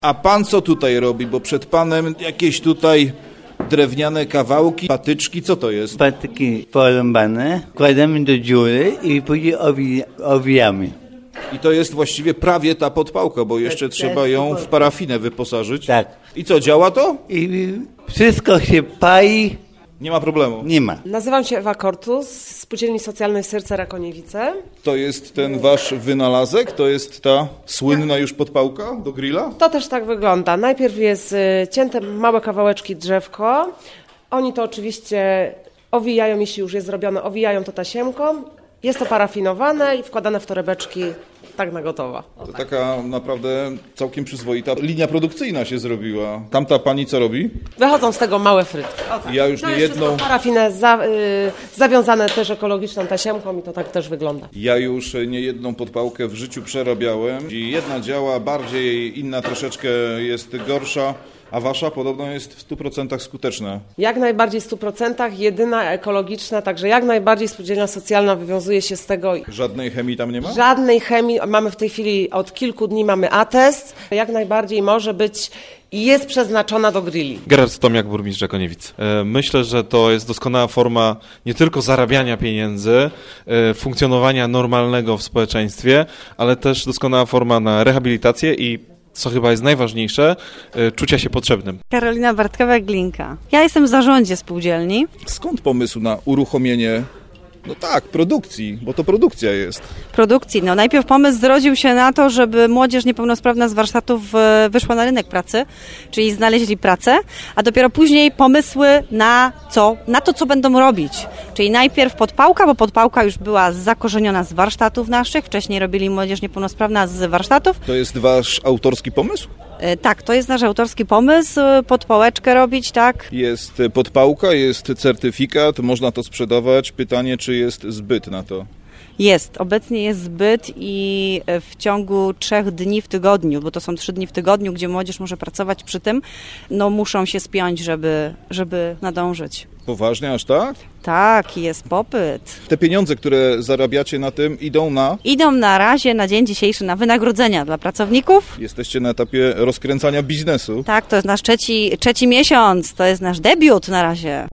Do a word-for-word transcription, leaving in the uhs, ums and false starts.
A pan co tutaj robi? Bo przed panem jakieś tutaj drewniane kawałki, patyczki, co to jest? Patyki porąbane, kłademy do dziury i później owi- owijamy. I to jest właściwie prawie ta podpałka, bo jeszcze Tak, trzeba ją w parafinę wyposażyć. Tak. I co, działa to? I wszystko się pali, Nie ma problemu. nie ma. Nazywam się Ewa Kortus z Spółdzielni Socjalnej Serce Rakoniewice. To jest ten wasz wynalazek? To jest ta słynna już podpałka do grilla? To też tak wygląda. Najpierw jest y, cięte małe kawałeczki drzewko. Oni to oczywiście owijają, jeśli już jest zrobione, owijają to tasiemką. Jest to parafinowane i wkładane w torebeczki tak na gotowo. To taka naprawdę całkiem przyzwoita linia produkcyjna się zrobiła. Tamta pani co robi? Wychodzą z tego małe frytki. O, tak. Ja już to nie jest jedną... wszystko parafinę za, y, zawiązane też ekologiczną tasiemką i to tak też wygląda. Ja już nie jedną podpałkę w życiu przerabiałem i jedna działa bardziej, inna troszeczkę jest gorsza, a wasza podobno jest w stu procentach skuteczna. Jak najbardziej w stu procentach, jedyna ekologiczna, także jak najbardziej spółdzielnia socjalna wywiązuje się z tego. Żadnej chemii tam nie ma? Żadnej chemii, mamy w tej chwili od kilku dni mamy atest, jak najbardziej może być i jest przeznaczona do grilli. Gerard Tomiak, burmistrz Rakoniewic. Myślę, że to jest doskonała forma nie tylko zarabiania pieniędzy, funkcjonowania normalnego w społeczeństwie, ale też doskonała forma na rehabilitację i co chyba jest najważniejsze, czucia się potrzebnym. Karolina Bartkowa-Glinka. Ja jestem w zarządzie spółdzielni. Skąd pomysł na uruchomienie, no tak, produkcji, bo to produkcja jest. Produkcji. No najpierw pomysł zrodził się na to, żeby młodzież niepełnosprawna z warsztatów e, wyszła na rynek pracy, czyli znaleźli pracę, a dopiero później pomysły na co? Na to, co będą robić. Czyli najpierw podpałka, bo podpałka już była zakorzeniona z warsztatów naszych, wcześniej robili młodzież niepełnosprawna z warsztatów. To jest wasz autorski pomysł? E, tak, to jest nasz autorski pomysł, podpałeczkę robić, tak. Jest podpałka, jest certyfikat, można to sprzedawać. Pytanie, czy jest zbyt na to? Jest. Obecnie jest zbyt i w ciągu trzech dni w tygodniu, bo to są trzy dni w tygodniu, gdzie młodzież może pracować przy tym, no muszą się spiąć, żeby, żeby nadążyć. Poważnie, aż tak? Tak, jest popyt. Te pieniądze, które zarabiacie na tym, idą na... Idą na razie, na dzień dzisiejszy, na wynagrodzenia dla pracowników. Jesteście na etapie rozkręcania biznesu. Tak, to jest nasz trzeci, trzeci miesiąc, to jest nasz debiut na razie.